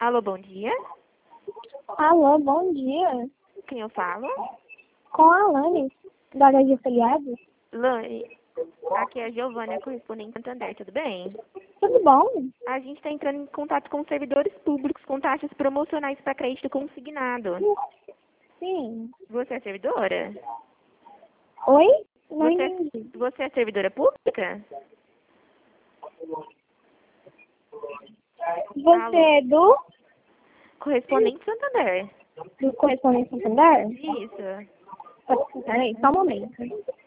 Alô, bom dia. Alô, bom dia. Quem eu falo? Com a Lani, da Alergia Feriado. Lani, aqui é a Giovana, correspondente Santander, tudo bem? Tudo bom? A gente está entrando em contato com servidores públicos com taxas promocionais para crédito consignado. Sim. Você é servidora? Oi? Não entendi. Você é servidora pública? Você é do Correspondente Santander. Correspondente Santander? Isso. Peraí, só um momento.